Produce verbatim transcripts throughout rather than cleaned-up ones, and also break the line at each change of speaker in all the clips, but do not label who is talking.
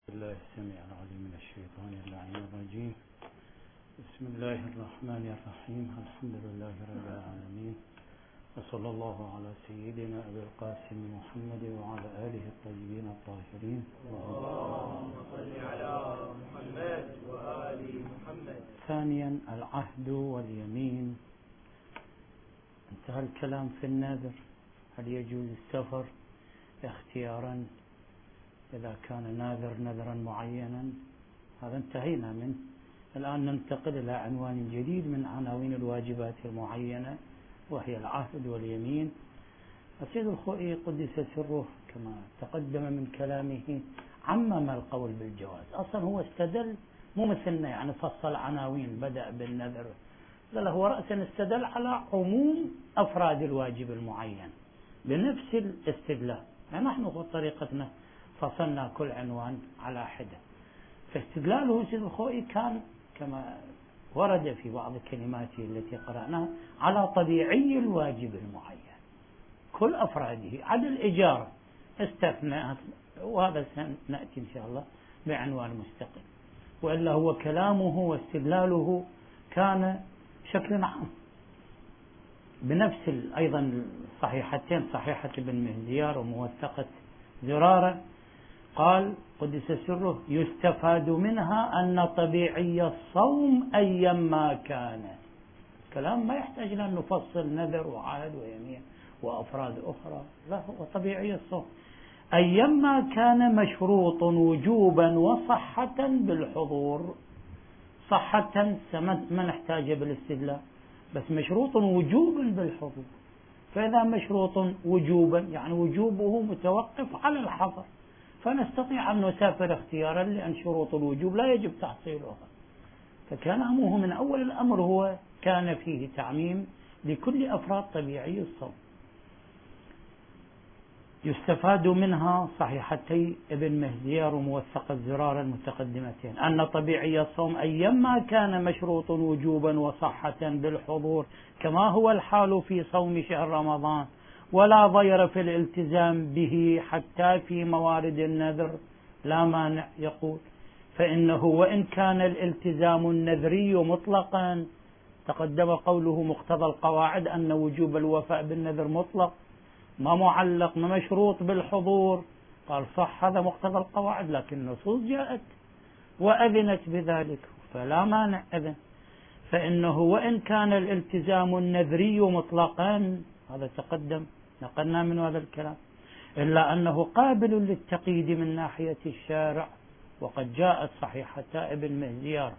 الله السميع العليم من الشيطان اللعين الرجيم. بسم الله الرحمن الرحيم. الحمد لله رب العالمين، وصلى الله على سيدنا أبي القاسم محمد وعلى آله الطيبين الطاهرين.
اللهم صل على محمد وآل محمد.
ثانيا، العهد واليمين. انتهى الكلام في النذر، هل يجوز السفر اختيارا إذا كان ناذر نذرا معينا؟ هذا انتهينا منه. الآن ننتقل إلى عنوان جديد من عناوين الواجبات المعينة، وهي العهد واليمين. السيد الخوئي قدس سره كما تقدم من كلامه عمم القول بالجواز. أصلا هو استدل مو مثلنا، يعني فصل عناوين، بدأ بالنذر، لا هو رأسا استدل على عموم أفراد الواجب المعين بنفس الاستدلال. يعني نحن في طريقتنا فصلنا كل عنوان على حدة، فاستدلاله سيد الخوئي كان كما ورد في بعض كلماته التي قرأناها على طبيعي الواجب المعين كل أفراده، عدا الإجارة استثناء، وهذا سنأتي إن شاء الله بعنوان مستقل. وإلا هو كلامه واستدلاله كان بشكل عام بنفس أيضا صحيحتين، صحيحة ابن مهزيار وموثقة زرارة. قال قدس سره: يستفاد منها أن طبيعي الصوم أيما كان. كلام ما يحتاج أن نفصل نذر وعهد ويمين وأفراد أخرى، لا، هو طبيعي الصوم أيما كان مشروط وجوبا وصحة بالحضور. صحة ما نحتاج بالاستدلال، بس مشروط وجوبا بالحضور. فإذا مشروط وجوبا يعني وجوبه متوقف على الحضر، فنستطيع أن نسافر اختيارا، لأن شروط الوجوب لا يجب تحصيلها. فكلامه من أول الأمر هو كان فيه تعميم لكل أفراد طبيعي الصوم. يستفاد منها صحيحتي ابن مهزيار وموثق الزرار المتقدمتين أن طبيعي الصوم أيما كان مشروط وجوبا وصحة بالحضور، كما هو الحال في صوم شهر رمضان، ولا ضير في الالتزام به حتى في موارد النذر لا مانع. يقول: فإنه وإن كان الالتزام النذري مطلقا، تقدم قوله مقتضى القواعد أن وجوب الوفاء بالنذر مطلق، ما معلق، ما مشروط بالحضور. قال صح، هذا مقتضى القواعد، لكن النصوص جاءت وأذنت بذلك، فلا مانع إذن. فإنه وإن كان الالتزام النذري مطلقا، هذا تقدم نقلنا من هذا الكلام، إلا أنه قابل للتقييد من ناحية الشارع، وقد جاءت صحيحتا ابن مهزيار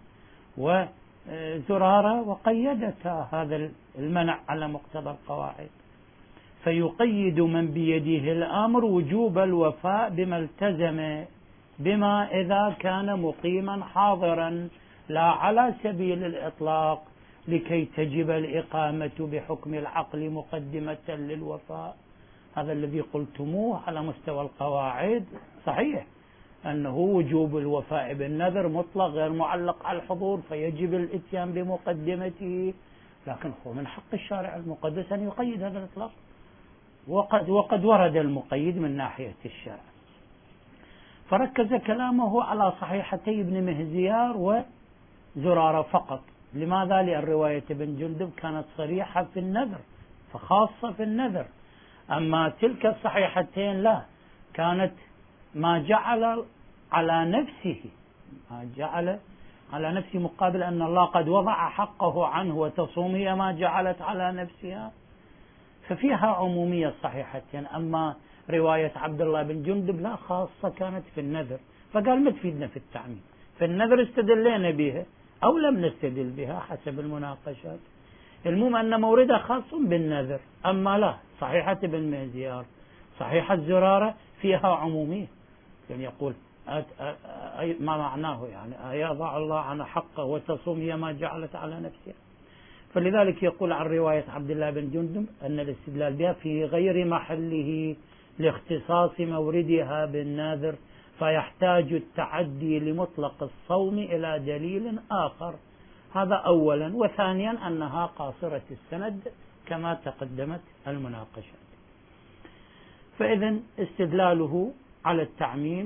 وزرارة وقيدتا هذا المنع على مقتضى القواعد. فيقيد من بيده الأمر وجوب الوفاء بما التزم، بما إذا كان مقيما حاضرا، لا على سبيل الإطلاق لكي تجب الإقامة بحكم العقل مقدمة للوفاء. هذا الذي قلتموه على مستوى القواعد صحيح، أنه وجوب الوفاء بالنذر مطلق غير معلق على الحضور، فيجب الإتيان بمقدمته، لكن هو من حق الشارع المقدس أن يقيد هذا الإطلاق، وقد, وقد ورد المقيد من ناحية الشارع. فركز كلامه على صحيحتي ابن مهزيار وزرارة فقط. لماذا؟ لأن رواية ابن جندب كانت صريحة في النذر، فخاصة في النذر. أما تلك الصحيحتين لا، كانت ما جعل على نفسه ما جعل على نفسه مقابل أن الله قد وضع حقه عنه، وتصوم هي ما جعلت على نفسها، ففيها عمومية الصحيحتين. أما رواية عبد الله بن جندب لا، خاصة كانت في النذر، فقال ما تفيدنا في التعميم. في النذر استدلينا بها أو لم نستدل بها حسب المناقشات، المهم أن موردها خاص بالنذر. أما لا، صحيحة ابن مهزيار، صحيحة زرارة فيها عمومية، يعني يقول ما معناه، يعني يضع الله عن حقه وتصوم هي ما جعلت على نفسها. فلذلك يقول عن رواية عبد الله بن جندب أن الاستدلال بها في غير محله لاختصاص موردها بالناذر، فيحتاج التعدي لمطلق الصوم إلى دليل آخر. هذا أولا. وثانيا أنها قاصرة السند كما تقدمت المناقشات. فإذا استدلاله على التعميم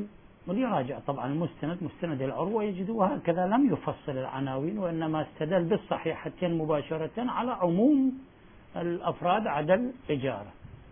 وليراجع طبعا المستند مستند العروة يجد وهكذا لم يفصل العناوين، وإنما استدل بالصحيحتين مباشرة على عموم الأفراد عدا الإجارة.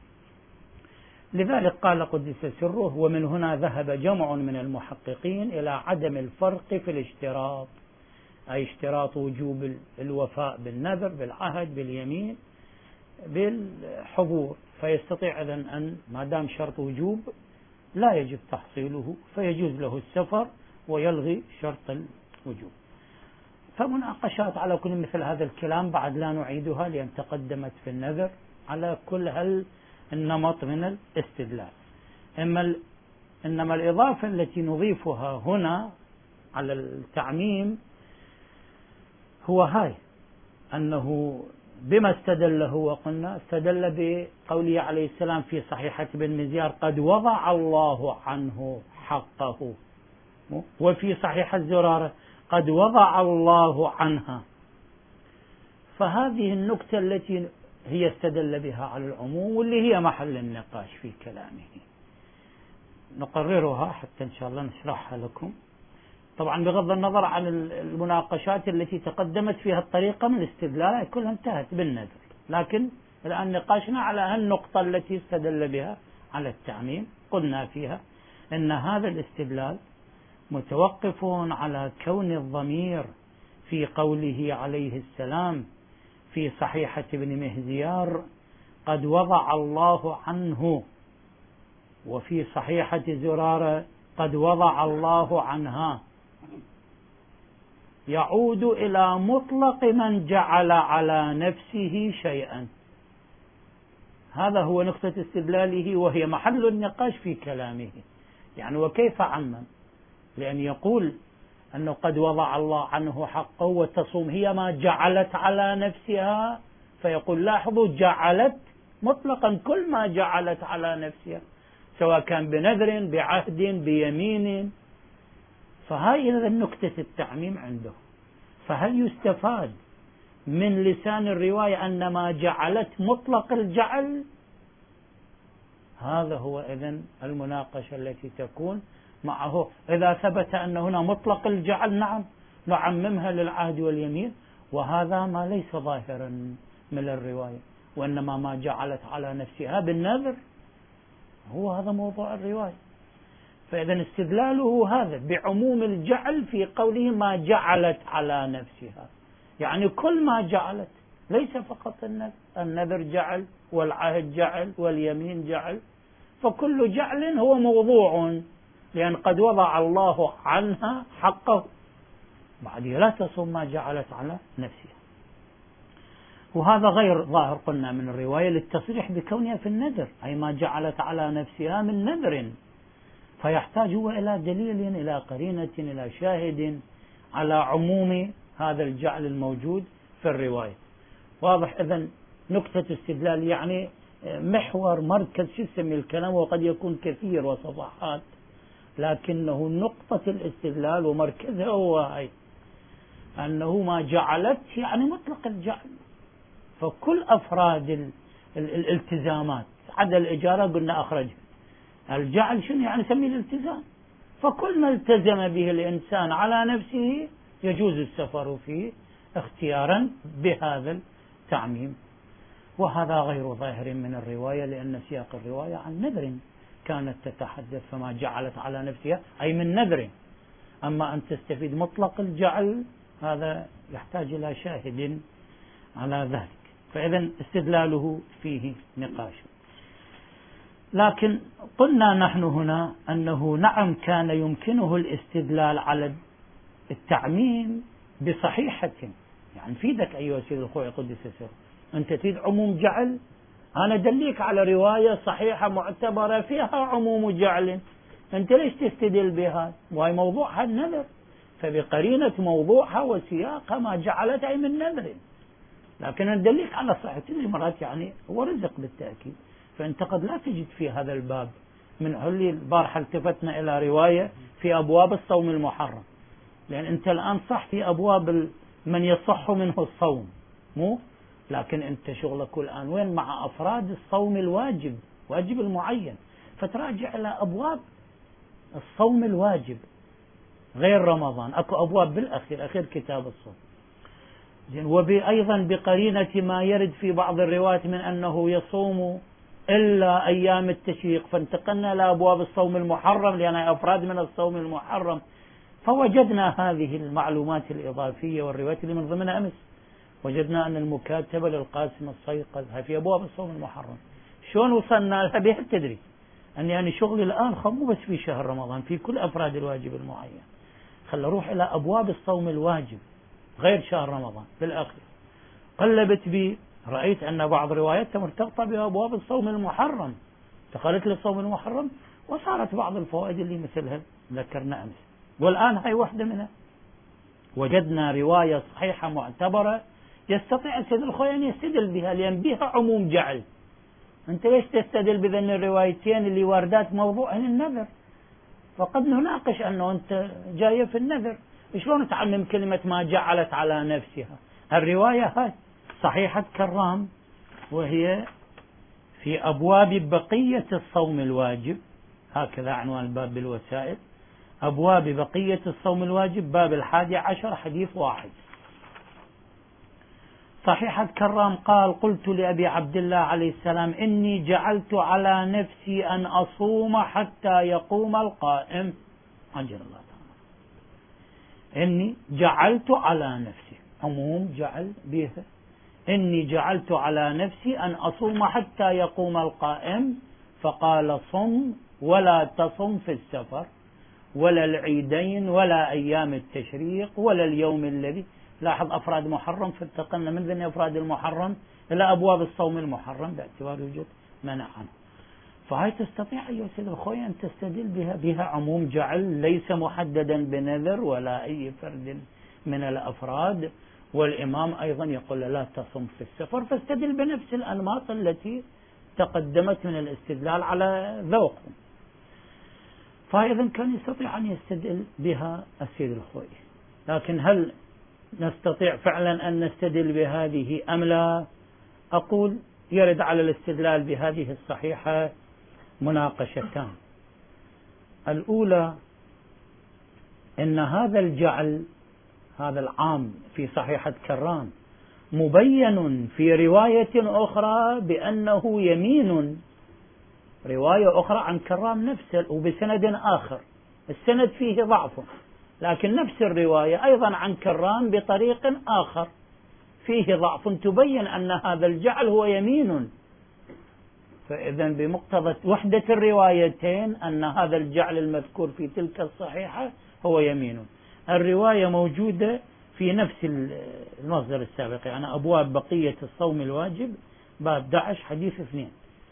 لذلك قال قدس سره: ومن هنا ذهب جمع من المحققين إلى عدم الفرق في الاشتراط، أي اشتراط وجوب الوفاء بالنذر بالعهد باليمين بالحضور، فيستطيع إذن أن ما دام شرط وجوب لا يجب تحصيله فيجوز له السفر ويلغي شرط الوجوب. فمناقشات على كل مثل هذا الكلام بعد لا نعيدها لأن تقدمت في النذر على كل هل النمط من الاستدلال. إما إنما الإضافة التي نضيفها هنا على التعميم هو هاي، أنه بما استدل هو قلنا استدل بقوله عليه السلام في صحيحة ابن مزيار: قد وضع الله عنه حقه، وفي صحيحة الزرارة: قد وضع الله عنها. فهذه النكتة التي هي استدل بها على العموم واللي هي محل النقاش في كلامه نقررها حتى إن شاء الله نشرحها لكم، طبعا بغض النظر عن المناقشات التي تقدمت فيها الطريقة من الاستدلال كلها انتهت بالنذر، لكن الآن نقاشنا على هالنقطة التي استدل بها على التعميم. قلنا فيها أن هذا الاستدلال متوقف على كون الضمير في قوله عليه السلام في صحيحة ابن مهزيار: قد وضع الله عنه، وفي صحيحة زرارة: قد وضع الله عنها، يعود إلى مطلق من جعل على نفسه شيئا. هذا هو نقطة استدلاله وهي محل النقاش في كلامه. يعني وكيف عمم؟ لأن يقول أنه قد وضع الله عنه حقه وتصوم هي ما جعلت على نفسها، فيقول لاحظوا جعلت مطلقا كل ما جعلت على نفسها سواء كان بنذر بعهد بيمين. فهاي إذا نكتة التعميم عنده. فهل يستفاد من لسان الرواية أن ما جعلت مطلق الجعل؟ هذا هو إذن المناقشة التي تكون معه. إذا ثبت أن هنا مطلق الجعل نعم نعممها للعهد واليمين، وهذا ما ليس ظاهرا من الرواية، وإنما ما جعلت على نفسها بالنذر هو هذا موضوع الرواية. فإذا استدلاله هذا بعموم الجعل في قوله ما جعلت على نفسها، يعني كل ما جعلت، ليس فقط النذر، النذر جعل والعهد جعل واليمين جعل، فكل جعل هو موضوع، لأن قد وضع الله عنها حقه، بعدها لا تصوم ما جعلت على نفسها. وهذا غير ظاهر قلنا من الرواية للتصريح بكونها في النذر، أي ما جعلت على نفسها من نذر، فيحتاج هو إلى دليل إلى قرينة إلى شاهد على عموم هذا الجعل الموجود في الرواية. واضح إذن نكتة استدلال يعني محور مركز شو يسمي الكلام، وقد يكون كثير وصفحات، لكنه نقطة الاستدلال ومركزها هو هاي، أنه ما جعلت يعني مطلق الجعل، فكل أفراد الالتزامات عدا الإجارة قلنا أخرجها. الجعل شنو يعني؟ سميه الالتزام، فكل ما التزم به الإنسان على نفسه يجوز السفر فيه اختيارا بهذا التعميم. وهذا غير ظاهر من الرواية، لأن سياق الرواية عن نذر كانت تتحدث، فما جعلت على نفسها أي من نذر. أما أن تستفيد مطلق الجعل هذا يحتاج إلى شاهد على ذلك. فإذا استدلاله فيه نقاش. لكن قلنا نحن هنا أنه نعم كان يمكنه الاستدلال على التعميم بصحيحة، يعني فيدك أيها سيد الخوي قدس سره، أنت تريد عموم جعل، أنا دليك على رواية صحيحة معتبرة فيها عموم جعل، أنت ليش تستدل بها؟ وهي موضوعها النذر، فبقرينة موضوعها وسياقها ما جعلت أي من نذر، لكن ندليك على صحة مرات يعني هو رزق بالتأكيد. فأنت قد لا تجد في هذا الباب من علي البارحة التفتنا إلى رواية في أبواب الصوم المحرم، لأن أنت الآن صح في أبواب من يصح منه الصوم مو، لكن أنت شغلك الآن وين مع أفراد الصوم الواجب، واجب المعين، فتراجع إلى أبواب الصوم الواجب غير رمضان، أكو أبواب بالأخير أخير كتاب الصوم. وأيضا بقرينة ما يرد في بعض الروايات من أنه يصوم إلا أيام التشريق، فانتقلنا لأبواب الصوم المحرم لأنها أفراد من الصوم المحرم، فوجدنا هذه المعلومات الإضافية والروايات اللي من ضمنها أمس وجدنا أن المكاتبة للقاسم الصيقظ في أبواب الصوم المحرم. شلون وصلنا لها؟ بها التدريج، أن يعني شغلي الآن مو بس في شهر رمضان، في كل أفراد الواجب المعين. خل أروح إلى أبواب الصوم الواجب غير شهر رمضان بالأخير، قلبت بي رأيت أن بعض رواياتها مرتبطة بأبواب الصوم المحرم، دخلت للصوم المحرم وصارت بعض الفوائد اللي مثلها ذكرنا أمس. والآن هاي واحدة منها، وجدنا رواية صحيحة معتبرة يستطيع السيد الخوي أن يستدل بها، لأن بها عموم جعل. أنت ليش تستدل بذن الروايتين اللي واردات موضوعهن النذر؟ فقد نناقش أنه أنت جاية في النذر، شلون تعمم كلمة ما جعلت على نفسها؟ الرواية هاي صحيحة كرام، وهي في أبواب بقية الصوم الواجب، هكذا عنوان الباب بالوسائل، أبواب بقية الصوم الواجب، باب الحادي عشر حديث واحد. صحيحة كرام قال: قلت لأبي عبد الله عليه السلام: إني جعلت على نفسي أن أصوم حتى يقوم القائم. أجل الله تعالى. إني جعلت على نفسي، عموم جعل بها. إني جعلت على نفسي أن أصوم حتى يقوم القائم، فقال: صم ولا تصم في السفر ولا العيدين ولا أيام التشريق ولا اليوم الذي. لاحظ أفراد محرم، فانتقلنا من ذن أفراد المحرم إلى أبواب الصوم المحرم باعتبار وجود منع عنه. فهي تستطيع أيها السيد الأخوي أن تستدل بها بها عموم جعل ليس محددا بنذر ولا أي فرد من الأفراد. والإمام أيضا يقول لا تصم في السفر، فاستدل بنفس الأنماط التي تقدمت من الاستدلال على ذوقهم. فإذا كان يستطيع أن يستدل بها السيد الخوي، لكن هل نستطيع فعلا أن نستدل بهذه أم لا؟ أقول يرد على الاستدلال بهذه الصحيحة مناقشتان. الأولى أن هذا الجعل، هذا العام في صحيحة كرام، مبين في رواية أخرى بأنه يمين، رواية أخرى عن كرام نفسه وبسند آخر، السند فيه ضعف، لكن نفس الرواية أيضا عن كرام بطريق آخر فيه ضعف تبين أن هذا الجعل هو يمين. فإذا بمقتضى وحدة الروايتين أن هذا الجعل المذكور في تلك الصحيحة هو يمين. الرواية موجودة في نفس المصدر السابق، يعني أبواب بقية الصوم الواجب باب أحد عشر حديث اثنين.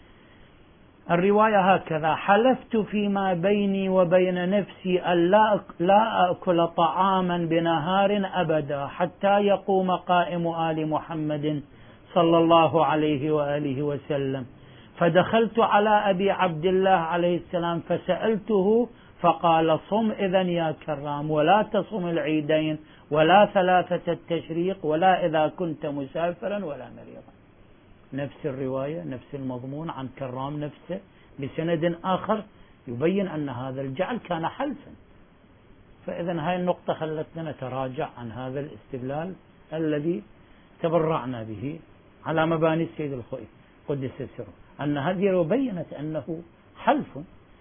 الرواية هكذا: حلفت فيما بيني وبين نفسي أن لا أكل طعاما بنهار أبدا حتى يقوم قائم آل محمد صلى الله عليه وآله وسلم. فدخلت على أبي عبد الله عليه السلام فسألته فقال: صم إذن يا كرام، ولا تصم العيدين ولا ثلاثة التشريق ولا إذا كنت مسافرا ولا مريضا. نفس الرواية نفس المضمون عن كرام نفسه بسند آخر يبين أن هذا الجعل كان حلفا. فإذا هاي النقطة خلتنا نتراجع عن هذا الاستدلال الذي تبرعنا به على مباني السيد الخوئي قدس سره، أن هذه بينت أنه حلف.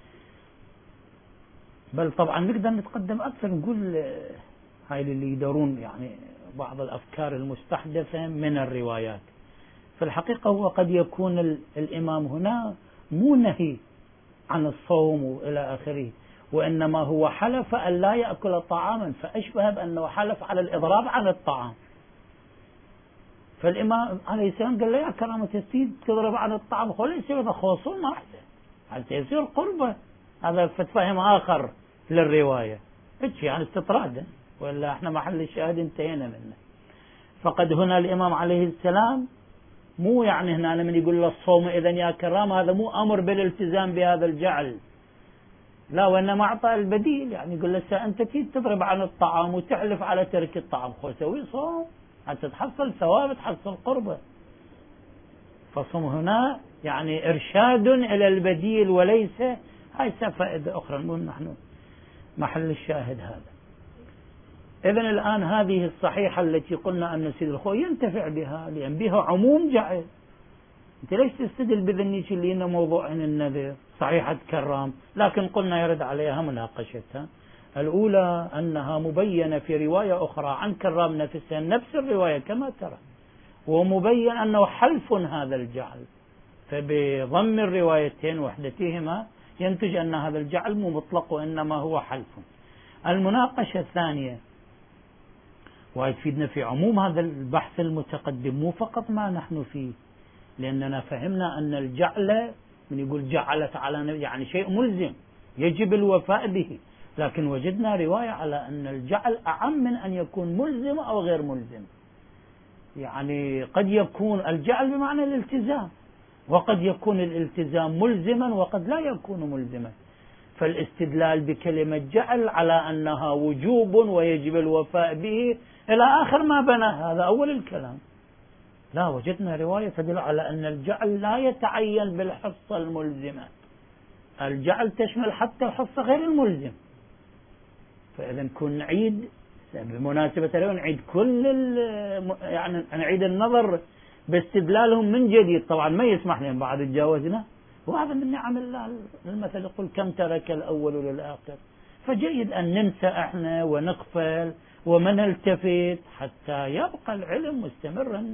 بل طبعا نقدر نتقدم أكثر، نقول هاي اللي يدورون يعني بعض الأفكار المستحدثة من الروايات. في الحقيقة هو قد يكون الإمام هنا مو نهي عن الصوم وإلى آخره، وإنما هو حلف أن لا يأكل طعاما، فأشبه بأنه حلف على الإضراب عن الطعام. فالإمام عليه السلام قال له: يا كرامة السيد تضرب عن الطعام، خلي يصير هذا خوصون واحدة حتى يصير قربة. هذا فتفهم آخر للرواية، يعني استطرادا، ولا احنا محل الشاهد انتهينا منه. فقد هنا الإمام عليه السلام مو يعني هنا لمن يقول له الصوم إذن يا كرام، هذا مو أمر بالالتزام بهذا الجعل، لا، وإنما أعطى البديل، يعني يقول له أنت كيف تضرب عن الطعام وتحلف على ترك الطعام، خو سوي صوم حتى تحصل ثواب تحصل قربة. فصوم هنا يعني إرشاد إلى البديل وليس هاي فائدة أخرى. المهم نحن محل الشاهد هذا. إذن الآن هذه الصحيحة التي قلنا أن سيد الخوي ينتفع بها لأن بها عموم جعل. أنت ليش تستدل بذنيك اللي إنه موضوع عن النذر صحيحة كرام، لكن قلنا يرد عليها مناقشتها. الأولى أنها مبينة في رواية أخرى عن كرام نفسها نفس الرواية كما ترى، ومبين أنه حلف هذا الجعل، فبضم الروايتين وحدتهما ينتج أن هذا الجعل مو مطلق وإنما هو حلف. المناقشة الثانية ويفيدنا في عموم هذا البحث المتقدم، مو فقط ما نحن فيه، لأننا فهمنا أن الجعل من يقول جعلت على يعني شيء ملزم يجب الوفاء به، لكن وجدنا رواية على أن الجعل أعم من أن يكون ملزم أو غير ملزم. يعني قد يكون الجعل بمعنى الالتزام، وقد يكون الالتزام ملزما وقد لا يكون ملزما. فالاستدلال بكلمة جعل على أنها وجوب ويجب الوفاء به إلى آخر ما بنى هذا أول الكلام. لا، وجدنا رواية تدل على أن الجعل لا يتعين بالحصة الملزمة، الجعل تشمل حتى الحصة غير الملزم. فإذا كن نعيد بمناسبة اليوم نعيد كل يعني نعيد النظر باستدلالهم من جديد. طبعا ما يسمح لهم بعد تجاوزنا، وهذا من نعم الله. المثل يقول كم ترك الأول للآخر، فجيد أن ننسى احنا ونغفل وما نلتفت حتى يبقى العلم مستمرا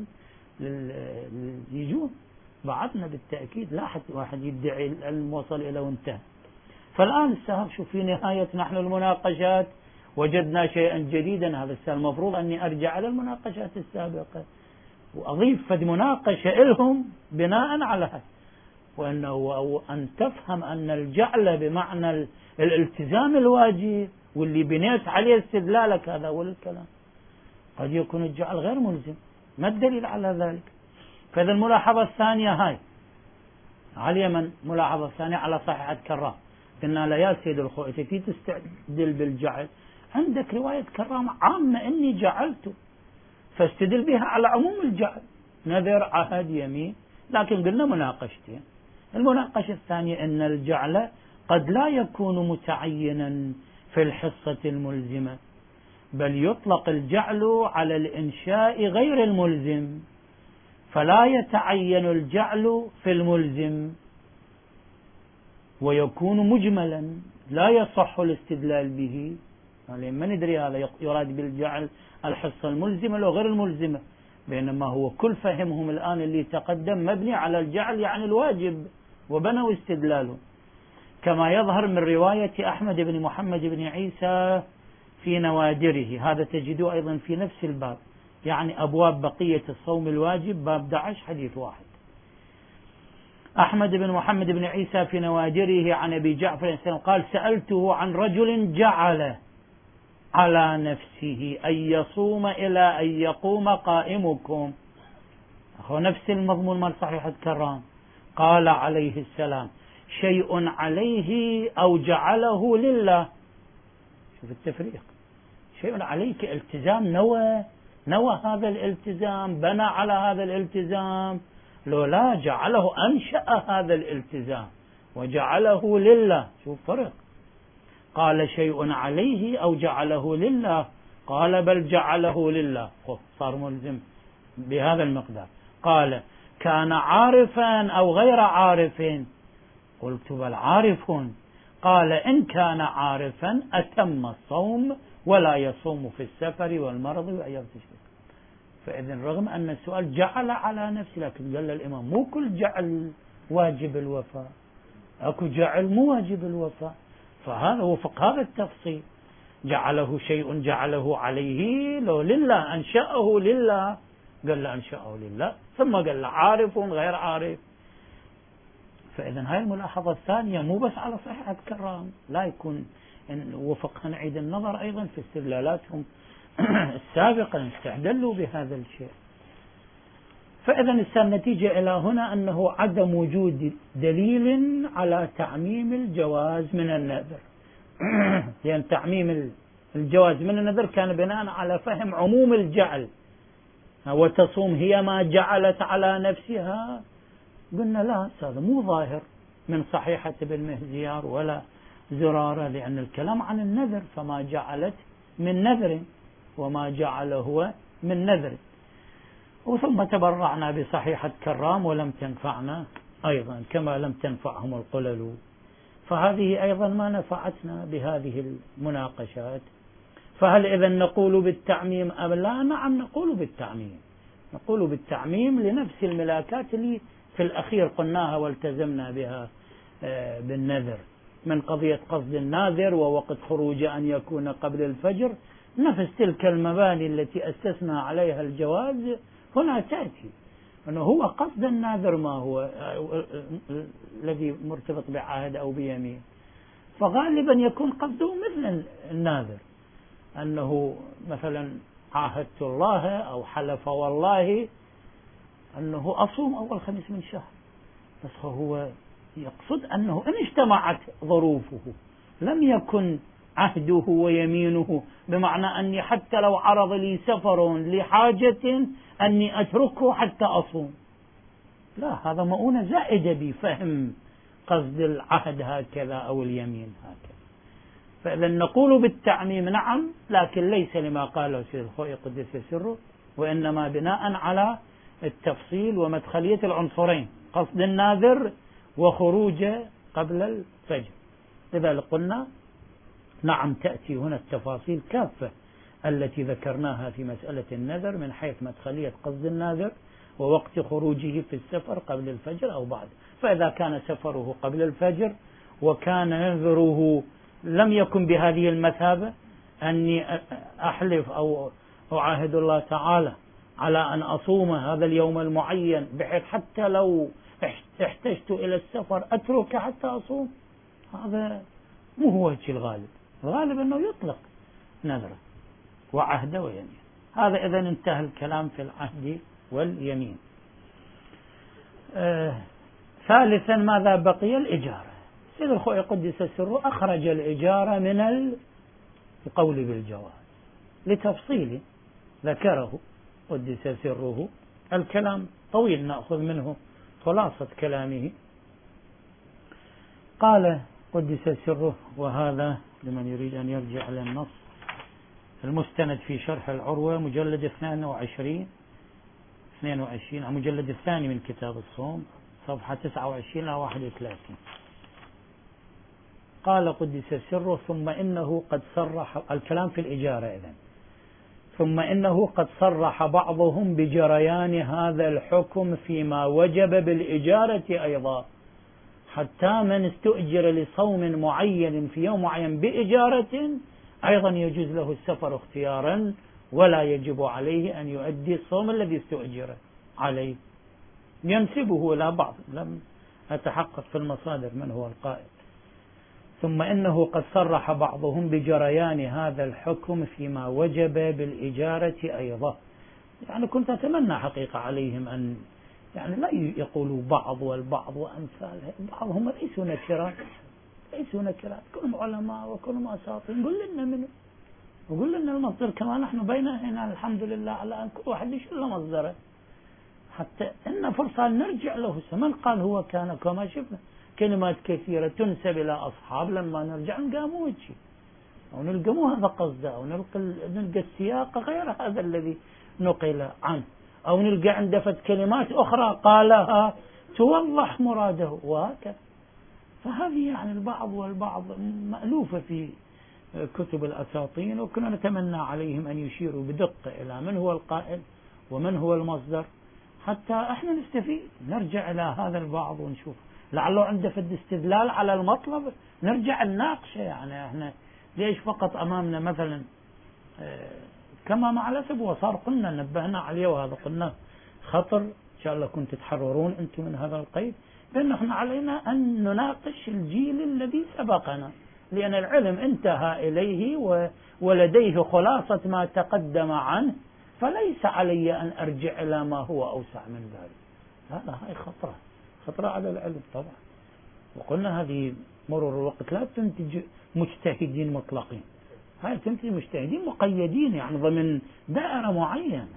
لليجون بعضنا بالتأكيد، لا حتى واحد يدعي العلم وصل إلى وانتهى. فالآن السهر شوف في نهاية نحن المناقشات وجدنا شيئا جديدا. هذا السهر المفروض أني أرجع على المناقشات السابقة وأضيف فد مناقشة لهم بناء على هذا، وأنه أو أن تفهم أن الجعل بمعنى الالتزام الواجب واللي بنيت عليه استدلالك هذا هو الكلام. قد يكون الجعل غير ملزم، ما الدليل على ذلك؟ فإذا الملاحظة الثانية هاي على اليمن، ملاحظة الثانية على صحيحة كرام. قلنا له يا سيد الخوي في تستدل بالجعل، عندك رواية كرام عامة إني جعلته، فاستدل بها على عموم الجعل، نذر عهد يمين. لكن قلنا مناقشتين. المناقشة الثانية أن الجعل قد لا يكون متعينا في الحصة الملزمة، بل يطلق الجعل على الإنشاء غير الملزم، فلا يتعين الجعل في الملزم ويكون مجملا لا يصح الاستدلال به. يعني ما ندري هذا يراد بالجعل الحصة الملزمة أو غير الملزمة، بينما هو كل فهمهم الآن اللي تقدم مبني على الجعل يعني الواجب، وبنوا استدلاله كما يظهر من رواية أحمد بن محمد بن عيسى في نوادره. هذا تجدوه أيضا في نفس الباب، يعني أبواب بقية الصوم الواجب باب أحد عشر حديث واحد. أحمد بن محمد بن عيسى في نوادره عن أبي جعفر قال سألته عن رجل جعل على نفسه أن يصوم إلى أن يقوم قائمكم، هو نفس المضمون مال صحيحة كرام. قال عليه السلام شيء عليه أو جعله لله. شوف التفريق، شيء عليك التزام، نوى نوى هذا الالتزام، بنى على هذا الالتزام، لو لا جعله أنشأ هذا الالتزام وجعله لله. شوف فرق، قال شيء عليه أو جعله لله، قال بل جعله لله، صار ملزم بهذا المقدار. قال كان عارفا أو غير عارف، قلت بل عارف. قال إن كان عارفا أتم الصوم ولا يصوم في السفر والمرض وأيام التشريق. فإذن رغم أن السؤال جعل على نفسه، لكن قال الإمام مو كل جعل واجب الوفاء، أكو جعل مو واجب الوفاء. فهذا وفق هذا التفصيل، جعله شيء جعله عليه لو لله أنشأه لله، قال له أنشأه لله، ثم قال له عارف غير عارف. فإذا هاي الملاحظة الثانية مو بس على صحيحة كرام، لا يكون إن وفقها نعيد النظر أيضا في استدلالاتهم السابقة استدلوا بهذا الشيء. فإذا النتيجة إلى هنا أنه عدم وجود دليل على تعميم الجواز من النذر، لأن تعميم الجواز من النذر كان بناء على فهم عموم الجعل، وتصوم هي ما جعلت على نفسها. قلنا لا، هذا مو ظاهر من صحيحة ابن مهزيار ولا زرارة لأن الكلام عن النذر، فما جعلت من نذر وما جعل هو من نذر. وثم تبرعنا بصحيحة كرام ولم تنفعنا أيضا كما لم تنفعهم القلل، فهذه أيضا ما نفعتنا بهذه المناقشات. فهل إذا نقول بالتعميم أم لا؟ نعم نقول بالتعميم، نقول بالتعميم لنفس الملاكات اللي في الأخير قلناها والتزمنا بها بالنذر، من قضية قصد الناذر ووقت خروجه أن يكون قبل الفجر، نفس تلك المباني التي أسسنا عليها الجواز هنا تأتي، أنه هو قصد الناذر ما هو الذي مرتبط بعهد أو بيمين، فغالبا يكون قصده مثل الناذر، أنه مثلا عاهدت الله أو حلف والله أنه أصوم أول خميس من شهر، بس هو يقصد أنه إن اجتمعت ظروفه لم يكن عهده ويمينه بمعنى أني حتى لو عرض لي سفر لحاجة أني أتركه حتى أصوم، لا، هذا مؤونة زائدة بفهم قصد العهد هكذا أو اليمين هكذا. فإذا نقول بالتعميم نعم، لكن ليس لما قاله سيد الخوئي قدس سره، وإنما بناء على التفصيل ومدخلية العنصرين، قصد الناذر وخروجه قبل الفجر. لذلك قلنا نعم تأتي هنا التفاصيل كافة التي ذكرناها في مسألة النذر من حيث مدخلية قصد الناذر ووقت خروجه في السفر قبل الفجر أو بعد. فإذا كان سفره قبل الفجر وكان نذره لم يكن بهذه المثابة أني أحلف أو أعاهد الله تعالى على أن أصوم هذا اليوم المعين بحيث حتى لو احتجت إلى السفر أترك حتى أصوم، هذا مو هو وجه الغالب. الغالب أنه يطلق نذره وعهده ويمين. هذا إذا انتهى الكلام في العهد واليمين. آه ثالثا ماذا بقي؟ الإجارة. سيد الخوئي قدس سره أخرج الإجارة من القول بالجواز لتفصيل ذكره قدس سره. الكلام طويل نأخذ منه خلاصة كلامه. قال قدس سره، وهذا لمن يريد أن يرجع للنص المستند في شرح العروة مجلد اثنين وعشرين اثنين وعشرين المجلد الثاني من كتاب الصوم صفحة تسعة وعشرين إلى واحد وثلاثين. قال قدس سره: ثم إنه قد صرح، الكلام في الإجارة إذن، ثم إنه قد صرح بعضهم بجريان هذا الحكم فيما وجب بالإجارة أيضا، حتى من استؤجر لصوم معين في يوم معين بإجارة أيضا يجوز له السفر اختيارا ولا يجب عليه أن يؤدي الصوم الذي استؤجر عليه. ينسبه إلى بعض، لم أتحقق في المصادر من هو القائل. ثم إنه قد صرح بعضهم بجريان هذا الحكم فيما وجب بالإجارة أيضا. يعني كنت أتمنى حقيقة عليهم أن يعني لا يقولوا بعض والبعض وأمثالها، بعضهم ليسوا نكرات، ليسوا نكرات، كلهم علماء وكلهم أساطين. قل لنا منه وقل لنا المصدر كما نحن بين هنا الحمد لله على أن كل واحد يشيل له مصدره حتى إن فرصة نرجع له. من قال هو كان كما شفنا كلمات كثيرة تنسب إلى أصحاب، لما نرجع نلقى مو شيء أو نلقى مو هذا قصده أو نلقى نلقى السياق غير هذا الذي نقل عنه، أو نلقى عنده فت كلمات أخرى قالها توضح مراده وهكذا. فهذه يعني البعض والبعض مألوفة في كتب الأساطين، وكنا نتمنى عليهم أن يشيروا بدقة إلى من هو القائل ومن هو المصدر حتى احنا نستفيد، نرجع إلى هذا البعض ونشوف لعله عنده فد استدلال على المطلب نرجع الناقشة. يعني احنا ليش فقط أمامنا مثلا كما مع الأسف وصار قلنا نبهنا عليه، وهذا قلنا خطر إن شاء الله كنت تتحررون أنتم من هذا القيد، لأن احنا علينا أن نناقش الجيل الذي سبقنا، لأن العلم انتهى إليه ولديه خلاصة ما تقدم عنه، فليس علي أن أرجع إلى ما هو أوسع من ذلك. هذا هاي خطرة خطرة على العلم طبعا. وقلنا هذه مرور الوقت لا تنتج مجتهدين مطلقين، هاي تنتج مجتهدين مقيدين يعني ضمن دائرة معينة.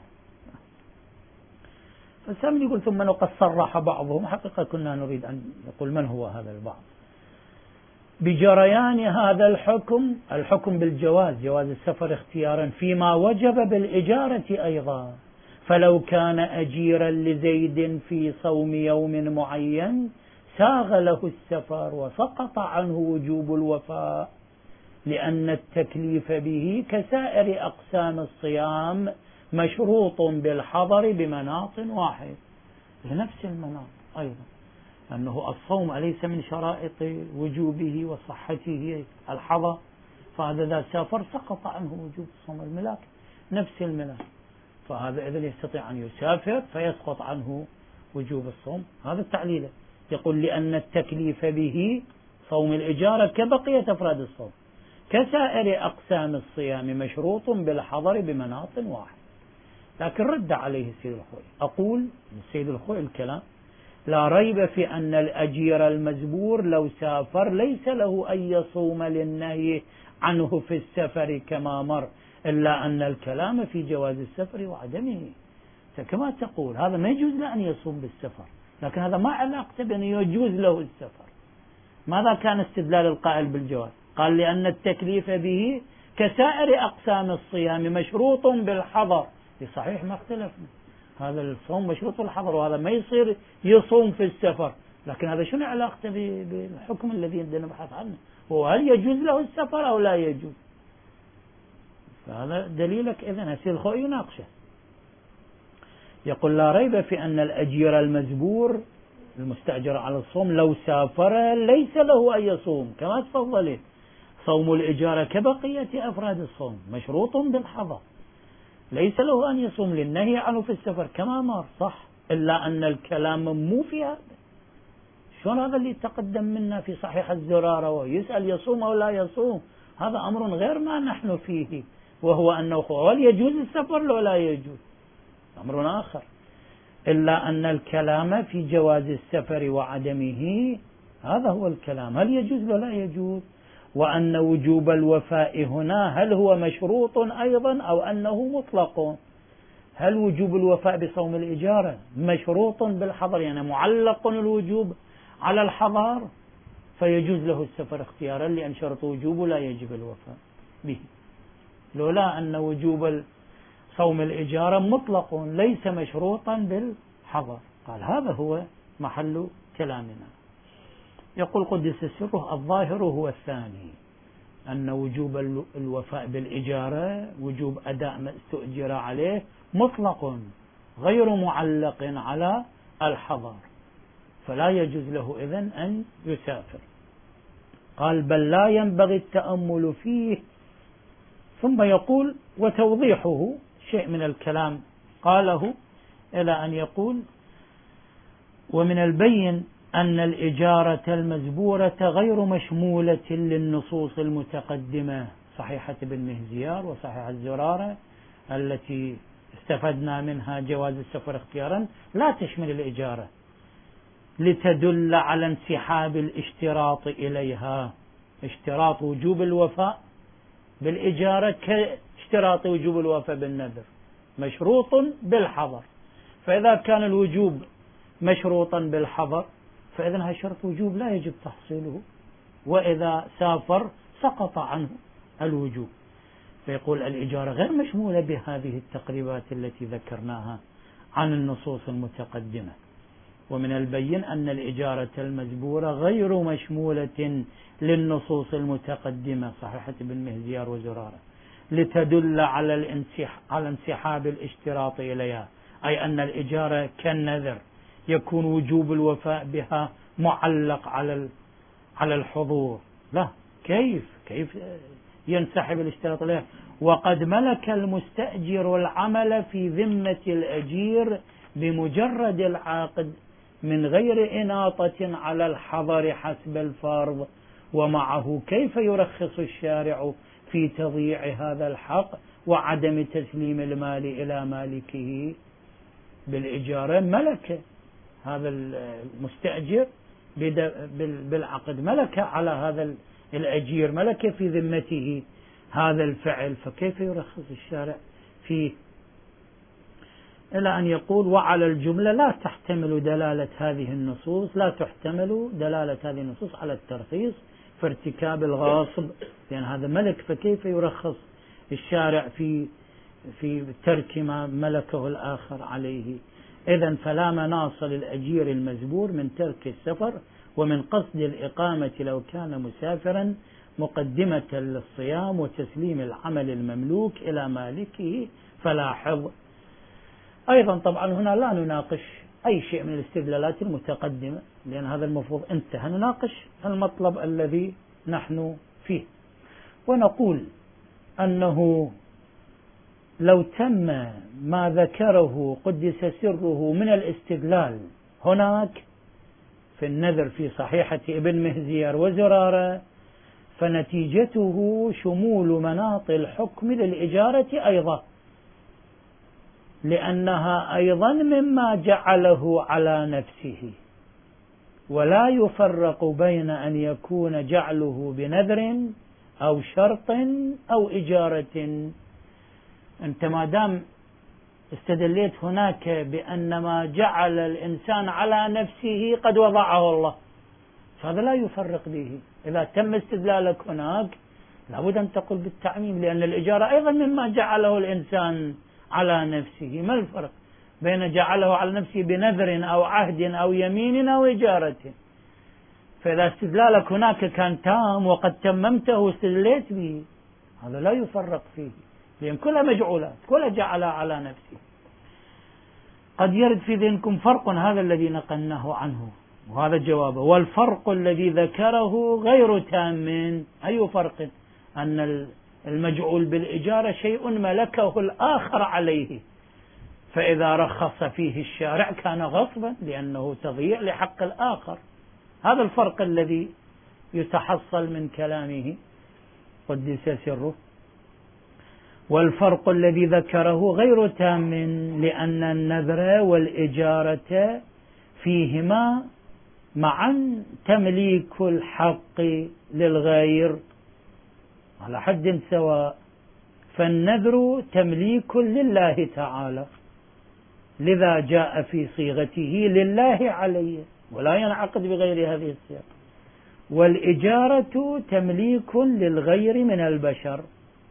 فالسامي يقول ثم قد صرح بعضهم، حقيقة كنا نريد أن نقول من هو هذا البعض. بجريان هذا الحكم، الحكم بالجواز، جواز السفر اختيارا، فيما وجب بالإجارة أيضا. فلو كان أجيرا لزيد في صوم يوم معين ساغ له السفر وسقط عنه وجوب الوفاء، لأن التكليف به كسائر أقسام الصيام مشروط بالحضر بمناط واحد، لنفس المناط أيضا، أنه الصوم أليس من شرائط وجوبه وصحته الحضر، فهذا إذا سافر سقط عنه وجوب صوم الملاك، نفس الملاك، فهذا إذن يستطيع أن يسافر فيسقط عنه وجوب الصوم. هذا التعليل يقول لأن التكليف به صوم الإجارة كبقية أفراد الصوم كسائر أقسام الصيام مشروط بالحضر بمناط واحد. لكن رد عليه السيد الخوئي، أقول السيد الخوئي الكلام: لا ريب في أن الأجير المزبور لو سافر ليس له أن يصوم للنهي عنه في السفر كما مر، إلا أن الكلام في جواز السفر وعدمه. كما تقول هذا ما يجوز له أن يصوم بالسفر، لكن هذا ما علاقته بأنه يجوز له السفر. ماذا كان استدلال القائل بالجواز؟ قال لأن التكليف به كسائر أقسام الصيام مشروط بالحضر. صحيح ما اختلفنا، هذا الصوم مشروط بالحضر، وهذا ما يصير يصوم في السفر، لكن هذا شنو علاقته بالحكم الذي عندنا نبحث عنه؟ هو هل يجوز له السفر أو لا يجوز؟ فهذا دليلك. إذن السيد الخوئي يناقشه، يقول: لا ريب في أن الأجير المزبور المستأجر على الصوم لو سافر ليس له أن يصوم، كما تفضلت صوم الإجارة كبقية أفراد الصوم مشروط بالحضر، ليس له أن يصوم للنهي عنه في السفر كما مر، صح، إلا أن الكلام مو في هذا. شلون هذا اللي تقدم منا في صحيح الزرارة ويسأل يصوم أو لا يصوم؟ هذا أمر غير ما نحن فيه، وهو أنه هل يجوز السفر لو لا يجوز، أمر آخر. إلا أن الكلام في جواز السفر وعدمه، هذا هو الكلام، هل يجوز لو لا يجوز، وأن وجوب الوفاء هنا هل هو مشروط أيضا أو أنه مطلق. هل وجوب الوفاء بصوم الإجارة مشروط بالحضر، يعني معلق الوجوب على الحضر، فيجوز له السفر اختيارا لأن شرط وجوبه لا يجب الوفاء به، لولا أن وجوب صوم الإجارة مطلق ليس مشروطا بالحضر. قال هذا هو محل كلامنا. يقول قدس سره: الظاهر هو الثاني، أن وجوب الوفاء بالإجارة وجوب أداء ما استؤجر عليه مطلق غير معلق على الحضر، فلا يجوز له إذن أن يسافر. قال: بل لا ينبغي التأمل فيه. ثم يقول: وتوضيحه شيء من الكلام قاله إلى أن يقول: ومن البين أن الإجارة المزبورة غير مشمولة للنصوص المتقدمة، صحيحة ابن مهزيار وصحيحة الزرارة التي استفدنا منها جواز السفر اختيارا لا تشمل الإجارة، لتدل على انسحاب الاشتراط إليها. اشتراط وجوب الوفاء بالإجارة كاشتراط وجوب الوفاء بالنذر، مشروط بالحضر، فإذا كان الوجوب مشروطا بالحضر فإذا هذا شرط وجوب لا يجب تحصيله، وإذا سافر سقط عنه الوجوب. فيقول الإجارة غير مشمولة بهذه التقريبات التي ذكرناها عن النصوص المتقدمة. ومن البين أن الإجارة المزبورة غير مشمولة للنصوص المتقدمة، صحيحة ابن مهزيار وزرارة، لتدل على على انسحاب الاشتراط إليها، أي أن الإجارة كالنذر يكون وجوب الوفاء بها معلق على على الحضور. لا، كيف كيف ينسحب الاشتراط إليها؟ وقد ملك المستأجر العمل في ذمة الأجير بمجرد العقد من غير إناطة على الحضر حسب الفرض، ومعه كيف يرخص الشارع في تضييع هذا الحق وعدم تسليم المال إلى مالكه بالإجارة؟ ملك هذا المستأجر بالعقد، ملك على هذا الأجير، ملك في ذمته هذا الفعل، فكيف يرخص الشارع فيه؟ إلى أن يقول: وعلى الجملة لا تحتمل دلالة هذه النصوص لا تحتمل دلالة هذه النصوص على الترخيص في ارتكاب الغاصب، لأن هذا ملك، فكيف يرخص الشارع في في ترك ما ملكه الآخر عليه؟ إذن فلا مناص للأجير المزبور من ترك السفر ومن قصد الإقامة لو كان مسافرا مقدمة للصيام وتسليم العمل المملوك إلى مالكه. فلاحظ أيضا طبعا هنا لا نناقش أي شيء من الاستدلالات المتقدمة، لأن هذا المفروض انتهى، نناقش المطلب الذي نحن فيه، ونقول أنه لو تم ما ذكره قدس سره من الاستدلال هناك في النذر في صحيحة ابن مهزير وزرارة، فنتيجته شمول مناط الحكم للإجارة أيضا، لأنها أيضا مما جعله على نفسه، ولا يفرق بين أن يكون جعله بنذر أو شرط أو إجارة. أنت ما دام استدليت هناك بأن ما جعل الإنسان على نفسه قد وضعه الله، فهذا لا يفرق به. إذا تم استدلالك هناك لابد أن تقول بالتعميم، لأن الإجارة أيضا مما جعله الإنسان على نفسه. ما الفرق بين جعله على نفسه بنذر أو عهد أو يمين أو إجارة؟ فإذا استدلالك هناك كان تام وقد تممته واستدليت به، هذا لا يفرق فيه، لأن كلها مجعولات، كلها جعلها على نفسه. قد يرد في ذهنكم فرق، هذا الذي نقلناه عنه وهذا جوابه. والفرق الذي ذكره غير تام. أي فرق؟ أن المجعول بالإجارة شيء ملكه الآخر عليه، فإذا رخص فيه الشارع كان غصبا، لأنه تضييع لحق الآخر. هذا الفرق الذي يتحصل من كلامه قدس سره. والفرق الذي ذكره غير تام، لأن النذر والإجارة فيهما معا تمليك الحق للغير على حد سواء، فالنذر تمليك لله تعالى، لذا جاء في صيغته لله عليه ولا ينعقد بغير هذه الصيغة. والإجارة تمليك للغير من البشر،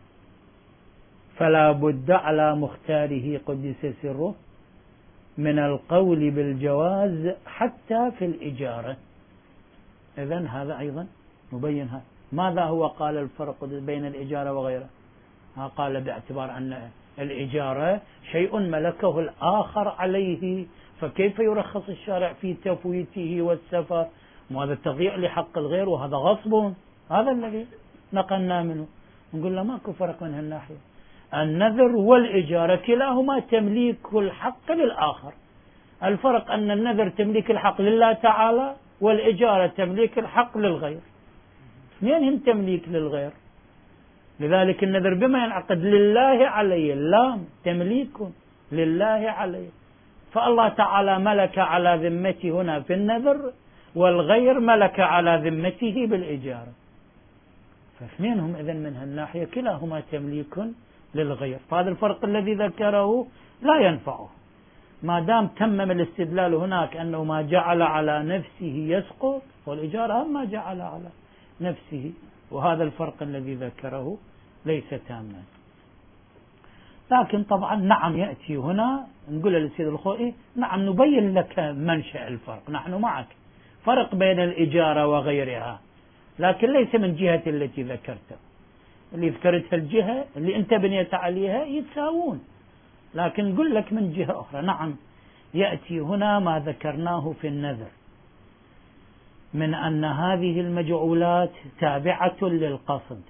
فلا بد على مختاره قدس سره من القول بالجواز حتى في الإجارة. إذن هذا أيضا نبين هذا. ماذا هو قال الفرق بين الإجارة وغيرها؟ قال باعتبار أن الإجارة شيء ملكه الآخر عليه، فكيف يرخص الشارع في تفويته والسفر؟ وهذا تضييع لحق الغير وهذا غصب. هذا الذي نقلنا منه، نقول له ماكو فرق من هالناحية. النذر والإجارة كلاهما تمليك الحق للآخر. الفرق أن النذر تمليك الحق لله تعالى، والإجارة تمليك الحق للغير. اثنين هم تمليك للغير، لذلك النذر بما ينعقد لله عليه، اللام تمليك لله عليه، فالله تعالى ملك على ذمته هنا في النذر، والغير ملك على ذمته بالإجارة. فاثنينهم إذن من هالناحية كلاهما تمليك للغير. فهذا الفرق الذي ذكره لا ينفعه ما دام تمم الاستدلال هناك أنه ما جعل على نفسه يسقط، والإجارة ما جعل على نفسه، وهذا الفرق الذي ذكره ليس تاما. لكن طبعا نعم يأتي هنا نقول للسيد الخوئي نعم نبين لك منشأ الفرق، نحن معك، فرق بين الإجارة وغيرها، لكن ليس من جهة التي ذكرته. اللي ذكرتها الجهة اللي أنت بنيت عليها يتساوون، لكن نقول لك من جهة أخرى. نعم يأتي هنا ما ذكرناه في النذر من أن هذه المجعولات تابعة للقصد،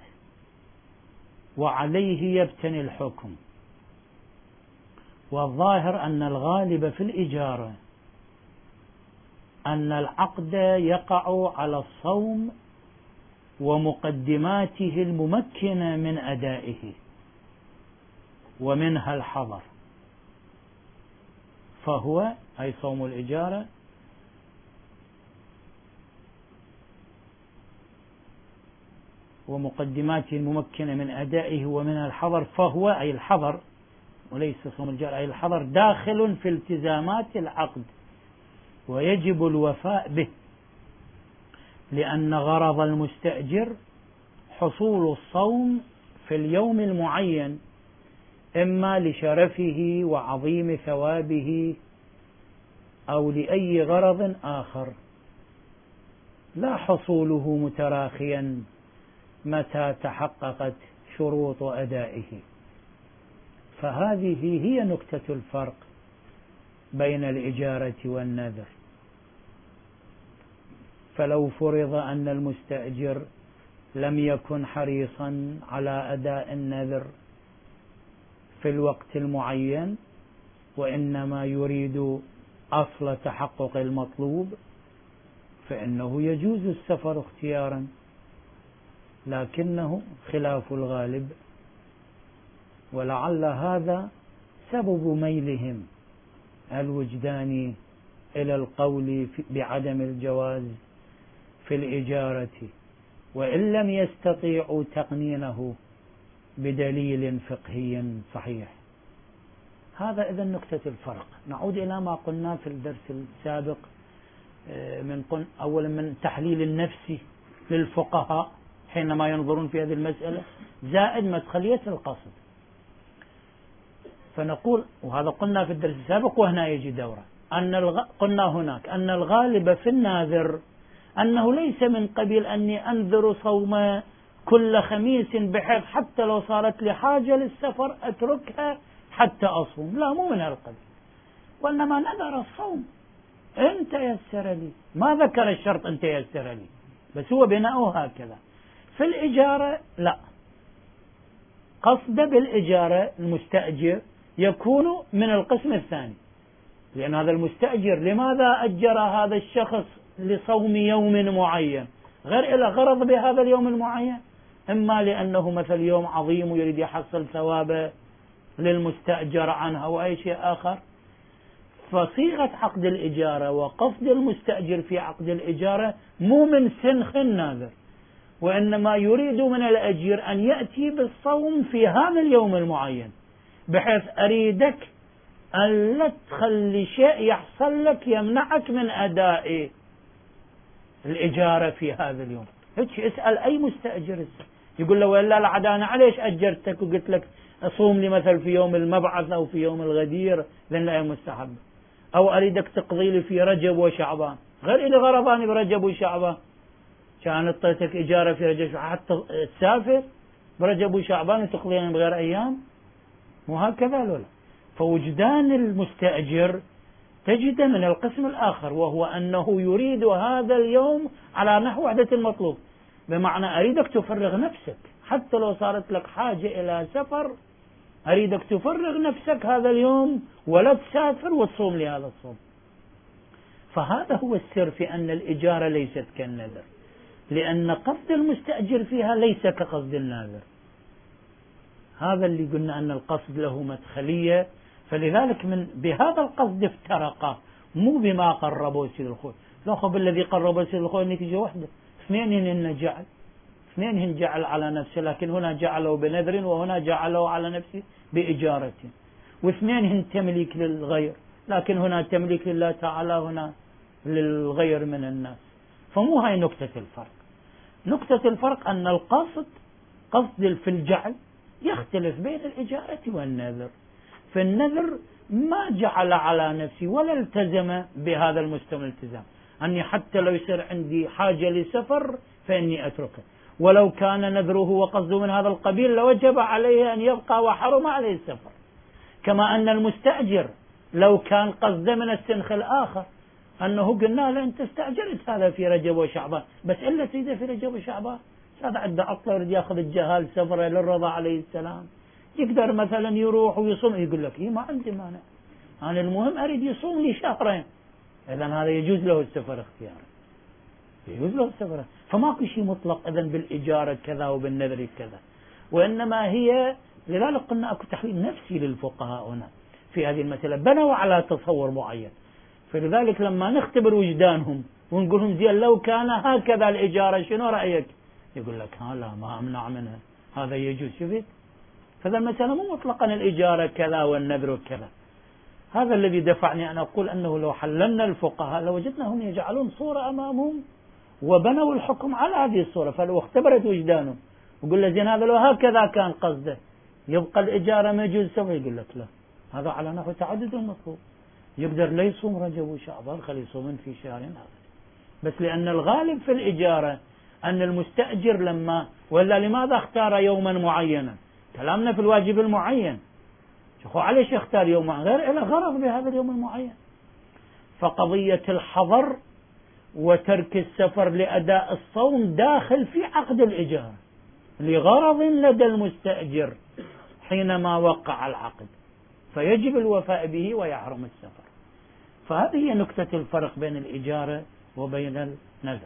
وعليه يبتني الحكم. والظاهر أن الغالب في الإجارة أن العقد يقع على الصوم ومقدماته الممكنة من أدائه، ومنها الحظر، فهو أي صوم الإجارة ومقدماته الممكنة من أدائه ومنها الحظر، فهو أي الحظر وليس صوم الإجارة، أي الحظر داخل في التزامات العقد ويجب الوفاء به. لأن غرض المستأجر حصول الصوم في اليوم المعين، إما لشرفه وعظيم ثوابه أو لأي غرض آخر، لا حصوله متراخيا متى تحققت شروط أدائه. فهذه هي نكتة الفرق بين الإجارة والنذر. فلو فرض أن المستأجر لم يكن حريصا على أداء النذر في الوقت المعين، وإنما يريد أصل تحقق المطلوب، فإنه يجوز السفر اختيارا، لكنه خلاف الغالب. ولعل هذا سبب ميلهم الوجداني إلى القول بعدم الجواز في الإجارة، وإن لم يستطيعوا تقنينه بدليل فقهي صحيح. هذا إذن نكتة الفرق. نعود إلى ما قلنا في الدرس السابق من قل أولا من تحليل النفسي للفقهاء حينما ينظرون في هذه المسألة، زائد مدخلية القصد. فنقول، وهذا قلنا في الدرس السابق وهنا يجي دورة، أن الغ... قلنا هناك أن الغالب في الناذر أنه ليس من قبيل أني أنذر صوم كل خميس بحيث حتى لو صارت لي حاجة للسفر أتركها حتى أصوم، لا، مو من هالقبيل، وإنما نذر الصوم إن تيسر لي، ما ذكر الشرط إن تيسر لي، بس هو بناؤه هكذا. في الإجارة لا، قصد بالإجارة المستأجر يكون من القسم الثاني، لأن هذا المستأجر لماذا أجر هذا الشخص لصوم يوم معين غير إلى غرض بهذا اليوم المعين؟ إما لأنه مثل يوم عظيم ويريد يحصل ثوابه للمستأجر عنها أو أي شيء آخر. فصيغة عقد الإجارة وقصد المستأجر في عقد الإجارة مو من سنخ الناذر، وإنما يريد من الأجير أن يأتي بالصوم في هذا اليوم المعين، بحيث أريدك أن لا تخلي شيء يحصل لك يمنعك من أداء الإجارة في هذا اليوم. هيك اسأل أي مستأجر يقول له ولا لا أنا عليش أجرتك وقلت لك أصوم لي مثل في يوم المبعث أو في يوم الغدير لأن لا مستحب، أو أريدك تقضي لي في رجب وشعبان، غير إلي غرضاني برجب وشعبان، كان اعطيتك إجارة في رجب حتى تسافر برجب وشعبان وتقضيني بغير أيام، وهكذا لولا. فوجدان المستأجر تجد من القسم الآخر، وهو أنه يريد هذا اليوم على نحو وحدة المطلوب، بمعنى أريدك تفرغ نفسك حتى لو صارت لك حاجة إلى سفر، أريدك تفرغ نفسك هذا اليوم ولا تسافر وتصوم لي هذا الصوم. فهذا هو السر في أن الإجارة ليست كالنذر، لأن قصد المستأجر فيها ليس كقصد الناذر. هذا اللي قلنا أن القصد له مدخلية، فلذلك من بهذا القصد افترقا، مو بما قربوا سيد الخوي. الأخ الذي قربوا سيد الخوي نتيجة واحدة، اثنين هن جعل اثنين هن جعل على نفسه، لكن هنا جعلوا بنذر وهنا جعلوا على نفسه بإجارة، واثنين هن تمليك للغير، لكن هنا تمليك لله تعالى، هنا للغير من الناس. فمو هاي نكتة الفرق. نكتة الفرق أن القصد قصد في الجعل يختلف بين الإجارة والنذر. في النذر ما جعل على نفسي ولا التزم بهذا المستوى الالتزام، أني حتى لو يصير عندي حاجة لسفر فإني أتركه، ولو كان نذره وقصده من هذا القبيل لوجب عليه أن يبقى وحرم عليه السفر. كما أن المستأجر لو كان قصده من السنخ الآخر، أنه قلنا له أنت استأجرت هذا في رجب وشعبان، بس إلا تريده في رجب وشعبان، هذا عنده عطلة يريد يأخذ الجهال سفره للرضا عليه السلام، يقدر مثلا يروح ويصوم، يقول لك إيه ما عندي مانع، أنا المهم أريد يصوم لي شهرين، إذا هذا يجوز له السفر اختيارا، يجوز له السفر. فماكو شيء مطلق إذن بالإجارة كذا وبالنذر كذا، وإنما هي لذلك قلنا أكو تحليل نفسي للفقهاء هنا في هذه المسألة، بنوا على تصور معين. فلذلك لما نختبر وجدانهم ونقول لهم زين لو كان هكذا الإجارة شنو رأيك؟ يقول لك ها لا ما أمنع منها، هذا يجوز. شفت؟ فذا المسألة مو مطلقا الإجارة كذا والنذر كذا. هذا الذي دفعني أن أقول أنه لو حللنا الفقهاء لوجدناهم يجعلون صورة أمامهم وبنوا الحكم على هذه الصورة. فلو اختبرت وجدانه وقل له زين هذا لو هكذا كان قصده يبقى الإجارة ما يجوز سوى، يقول لك لا، هذا على نحو تعدد المطلوب، يقدر لا يصوم رجب وشعبان، خليه يصومن في شهرين هذا. بس لأن الغالب في الإجارة أن المستأجر لما ولا لماذا اختار يوما معينا؟ كلامنا في الواجب المعين، شوفوا عليش يختار يوم غير له غرض بهذا اليوم المعين. فقضية الحظر وترك السفر لأداء الصوم داخل في عقد الإجارة لغرض لدى المستأجر حينما وقع العقد، فيجب الوفاء به ويحرم السفر. فهذه هي نكتة الفرق بين الإجارة وبين النذر.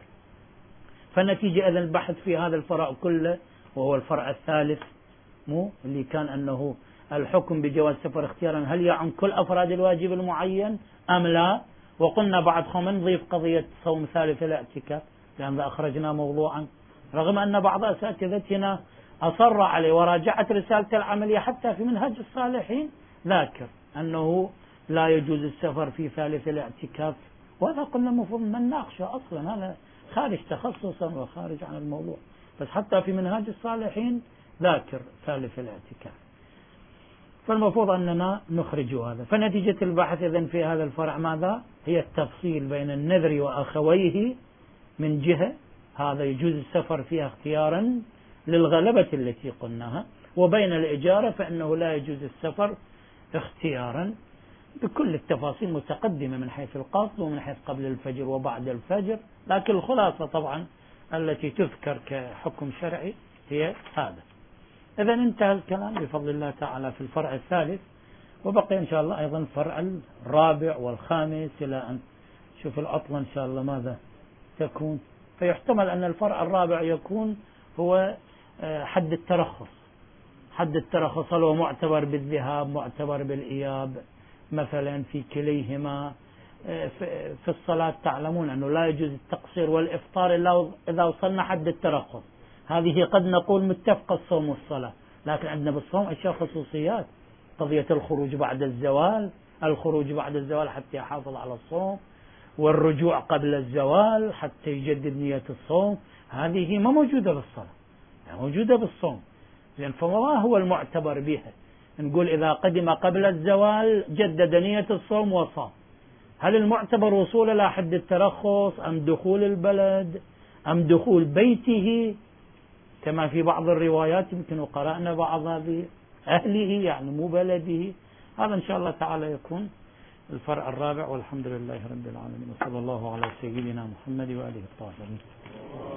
فالنتيجة إذن البحث في هذا الفرع كله، وهو الفرع الثالث مو اللي كان أنه الحكم بجواز سفر اختيارا هل يعم كل أفراد الواجب المعين أم لا؟ وقلنا بعد خم نضيف قضية صوم ثالث الاعتكاف لأن أخرجنا موضوعا، رغم أن بعض أساتذتنا أصر عليه وراجعت رسالة العملية حتى في منهج الصالحين ذاكر أنه لا يجوز السفر في ثالث الاعتكاف، وهذا قلنا المفروض من ناقشه أصلا، هذا خارج تخصصا وخارج عن الموضوع، بس حتى في منهاج الصالحين ذاكر ثالث الاعتكاف. فالمفروض أننا نخرج هذا. فنتيجة البحث إذن في هذا الفرع ماذا؟ هي التفصيل بين النذر وأخويه من جهة، هذا يجوز السفر فيها اختيارا للغلبة التي قلناها، وبين الإجارة فإنه لا يجوز السفر اختيارا بكل التفاصيل متقدمة من حيث القصد ومن حيث قبل الفجر وبعد الفجر، لكن الخلاصة طبعا التي تذكر كحكم شرعي هي هذا. إذا انتهى الكلام بفضل الله تعالى في الفرع الثالث، وبقي إن شاء الله أيضا الفرع الرابع والخامس إلى أن شوف العطلة إن شاء الله ماذا تكون. فيحتمل أن الفرع الرابع يكون هو حد الترخص. حد الترخص هو معتبر بالذهاب، معتبر بالإياب مثلا في كليهما. في الصلاة تعلمون أنه لا يجوز التقصير والإفطار إلا إذا وصلنا حد الترخص، هذه قد نقول متفق الصوم والصلاة، لكن عندنا بالصوم أشياء خصوصيات، قضية الخروج بعد الزوال، الخروج بعد الزوال حتى يحافظ على الصوم، والرجوع قبل الزوال حتى يجدد نية الصوم، هذه ما موجودة بالصلاة، يعني موجودة بالصوم. لأن فما هو المعتبر بها؟ نقول إذا قدم قبل الزوال جدد نية الصوم وصام، هل المعتبر وصول إلى حد الترخص أم دخول البلد أم دخول بيته كما في بعض الروايات؟ يمكن قرأنا بعض هذه أهله يعني مو بلده. هذا إن شاء الله تعالى يكون الفرع الرابع، والحمد لله رب العالمين، وصلى الله على سيدنا محمد وآله الطاهرين.